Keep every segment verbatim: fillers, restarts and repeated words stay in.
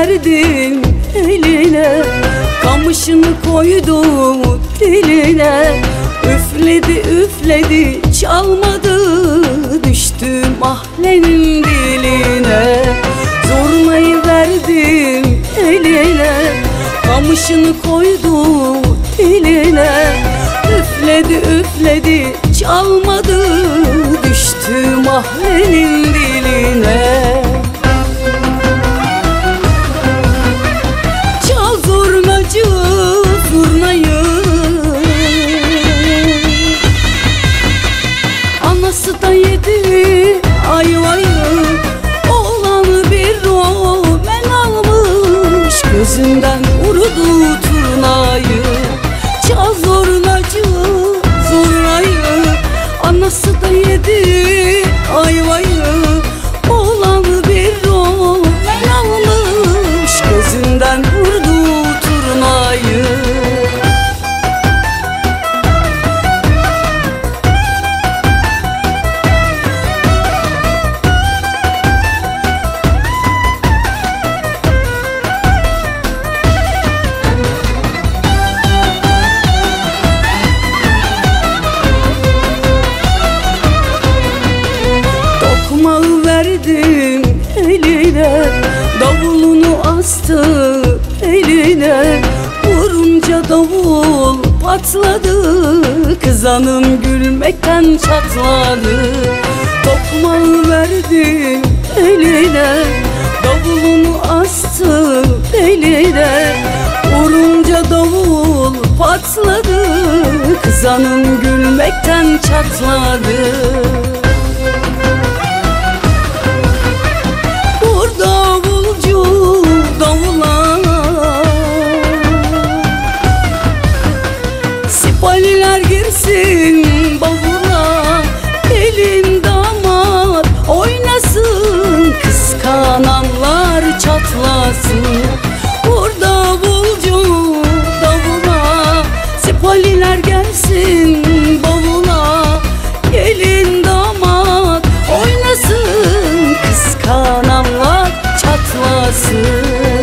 verdim eline, kamışını koydu diline. Üfledi üfledi çalmadı, düştü mahallenin diline. Zurnayı verdim eline, kamışını koydu diline. Üfledi üfledi çalmadı, düştü mahallenin diline. Çal zurnacı zurnayı, anası da yedi ayvayı. Oğlanı bir romen almış, gözünden vurdu turnayı. Çal zurnacı zurnayı, anası da yedi ayvayı. Oğlanı bir romen almış, gözünden vurdu turnayı. Tokmağı verdim eline, davulunu astı eline. Vurunca davul patladı, kız hanım gülmekten çatladı. Tokmağı verdim eline, davulunu astı eline. Vurunca davul patladı, kız hanım gülmekten çatladı. Davulcu davula, sipaliler girsin bavula. Gelin damat oynasın, kıskananlar çatlasın. Vur davulcu davula, sipaliler gelsin bavula. Gelin damat oynasın, kıskananlar çatlasın.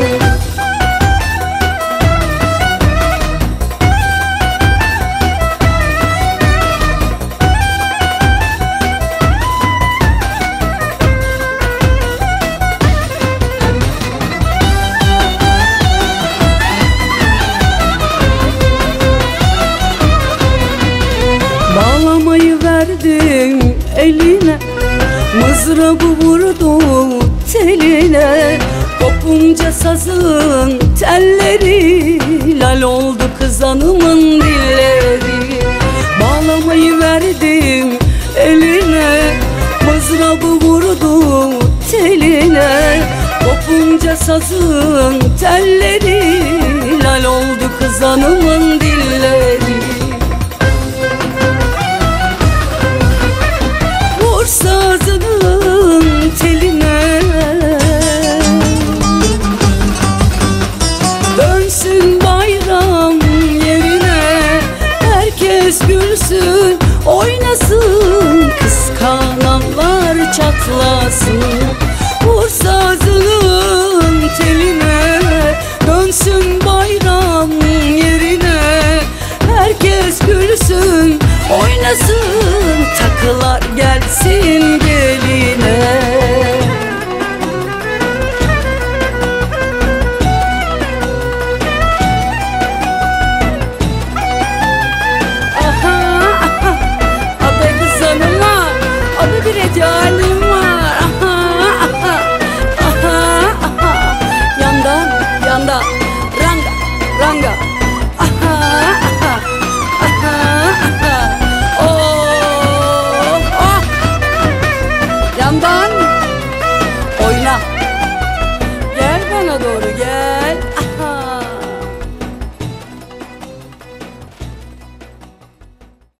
Bağlamayı verdim eline, mızrabı vurdu teline. Kopunca sazın telleri, lal oldu kız hanımın dilleri. Bağlamayı verdim eline, mızrabı vurdu teline. Kopunca sazın telleri, lal oldu kız hanımın dilleri.